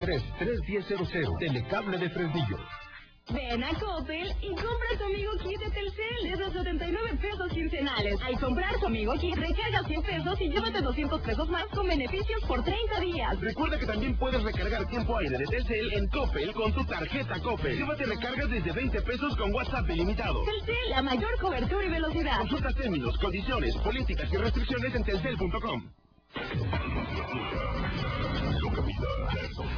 3100. Telecable de Fresnillo. Ven a Coppel y compra tu Amigo Kit de Telcel de los 79 pesos quincenales. Al comprar tu Amigo Kit, recarga 100 pesos y llévate 200 pesos más con beneficios por 30 días. Recuerda que también puedes recargar tiempo aire de Telcel en Coppel con tu tarjeta Coppel. Llévate recargas desde 20 pesos con WhatsApp ilimitado. Telcel, la mayor cobertura y velocidad. Consulta términos, condiciones, políticas y restricciones en telcel.com.